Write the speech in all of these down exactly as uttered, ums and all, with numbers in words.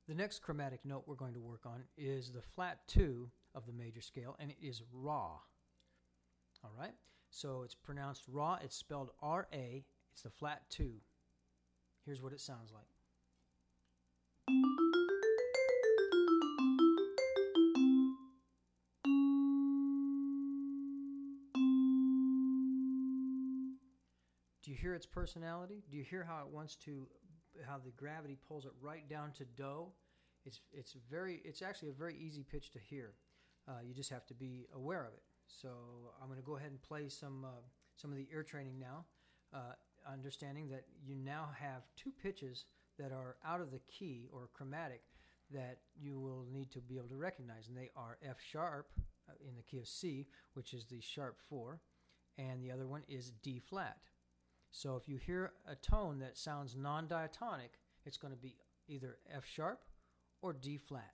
The next chromatic note we're going to work on is the flat two of the major scale, and it is Ra. All right, so it's pronounced Ra. It's spelled R A. It's the flat two. Here's what it sounds like. Do you hear its personality? Do you hear how it wants to, how the gravity pulls it right down to do? It's it's very it's actually a very easy pitch to hear. Uh, you just have to be aware of it. So I'm going to go ahead and play some uh, some of the ear training now, uh, understanding that you now have two pitches that are out of the key or chromatic that you will need to be able to recognize, and they are F sharp uh, in the key of C, which is the sharp four, and the other one is D flat. So if you hear a tone that sounds non-diatonic, it's going to be either F sharp or D flat.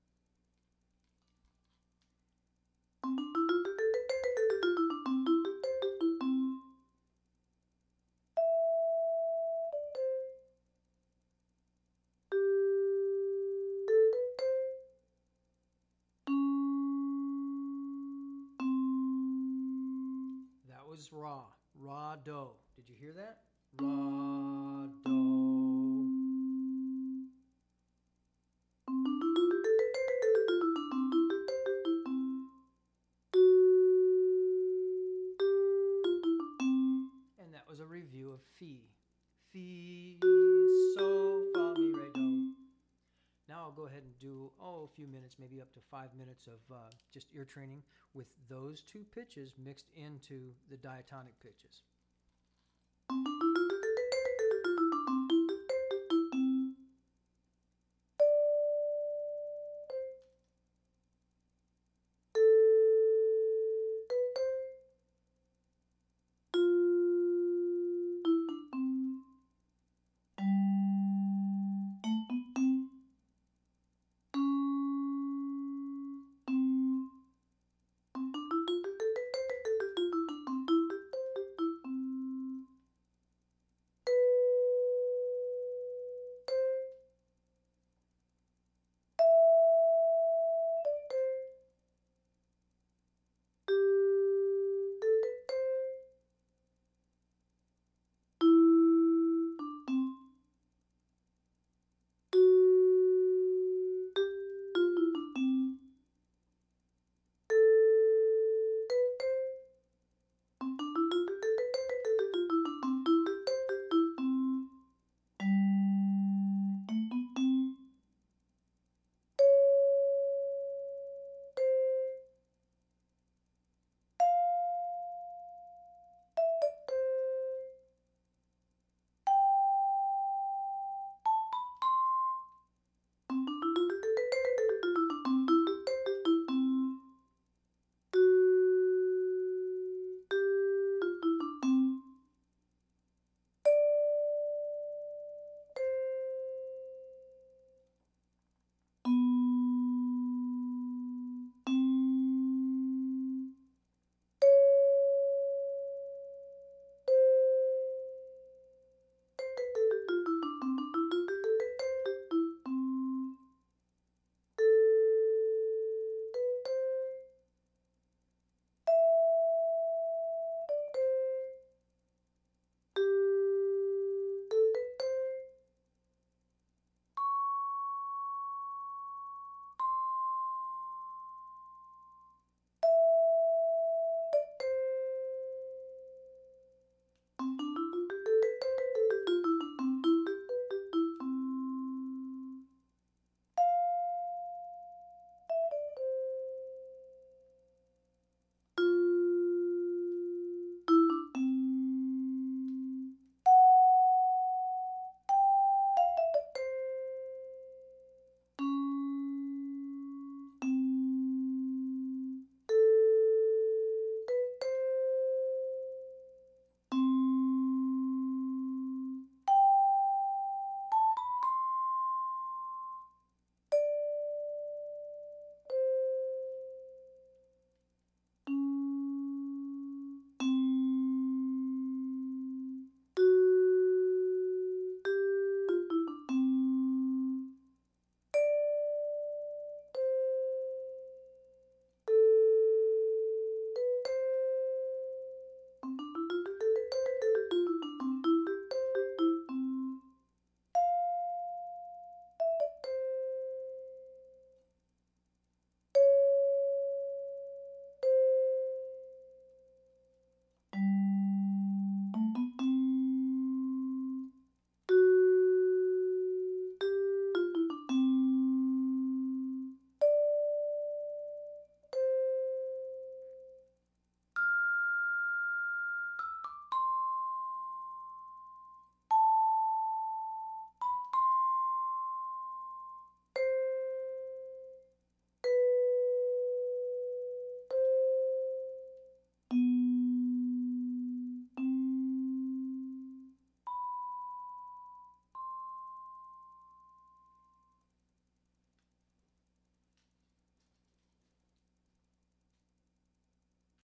That was Ra, Ra, Do. Did you hear that? Ra, Do. And that was a review of Fi. Fi, So, Fa, Mi, Re, Do. Now I'll go ahead and do, oh, a few minutes, maybe up to five minutes of uh, just ear training with those two pitches mixed into the diatonic pitches.